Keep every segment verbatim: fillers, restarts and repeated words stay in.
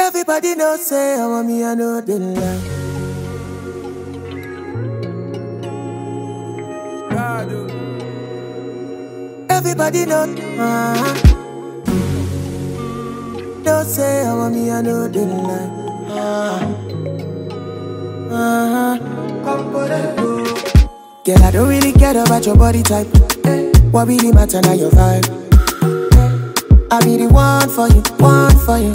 Everybody know say I want me, I know they lie. Everybody know, uh-huh. Don't say I want me, I know they lie. Uh-huh. Uh-huh. Girl, I don't really care about your body type. What really matter now your vibe. I be the one for you, one for you.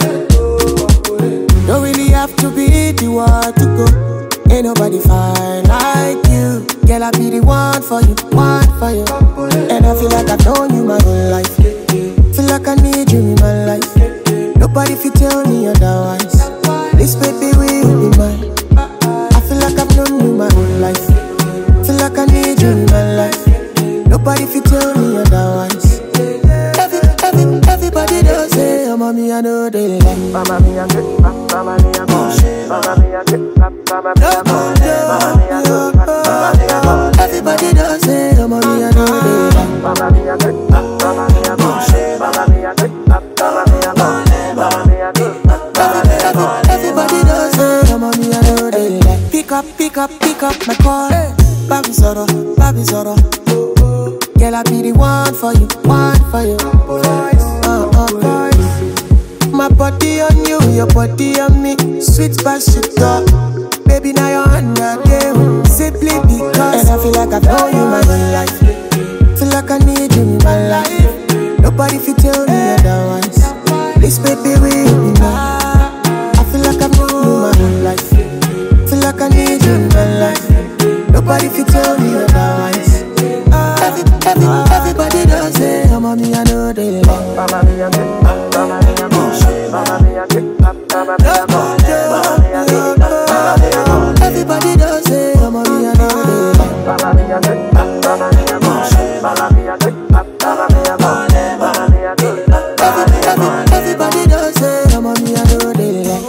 Don't really have to be the one to go. Ain't nobody fine like you. Girl, I be the one for you, one for you. And I feel like I've known you my whole life. Feel like I need you in my life. Nobody fit tell me otherwise. This baby will be mine. I feel like I've known you my whole life. Feel like I need you in my life. Nobody fit tell me otherwise. Every, every, everybody does say, oh mommy, I know they like. Mama me a good, mama me a good, mama me a good, mama me a good, mama me a good. Everybody does say, oh mommy, I know they like. Mama me a good, mama me a good, mama me a good, mama me a good, mama me a good. Everybody does say, oh mommy, I know they like. Pick up, pick up, pick up my call. Baby Zoro, baby Zoro. Girl, I be the one for you, one for you. Uh, uh, voice. My body on you, your body on me. Sweet past your top. Baby, now you're under game. Simply because. And I feel like I've known you my whole life. Feel like I need you in my life. Nobody fit tell me otherwise. This baby will be mine. I feel like I've known you my whole life. Feel like I need you in my life. Nobody fit tell me otherwise. Every, every, everybody does say, oh mommy, I know they like. Mama me a good, mama me a good, mama me a good, mama me a good, mama me a good, mama me a good. Everybody does say, oh mommy, I know they like. Mama me a good, mama me a good, mama me a good, mama me a good, mama me a good. Every, every, everybody does say, oh mommy, I know they like.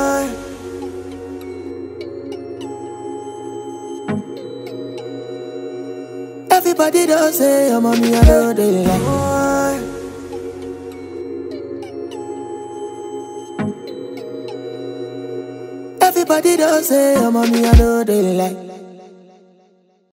Everybody does say, oh mommy, I know they like. Everybody does say, oh mommy, I know they like.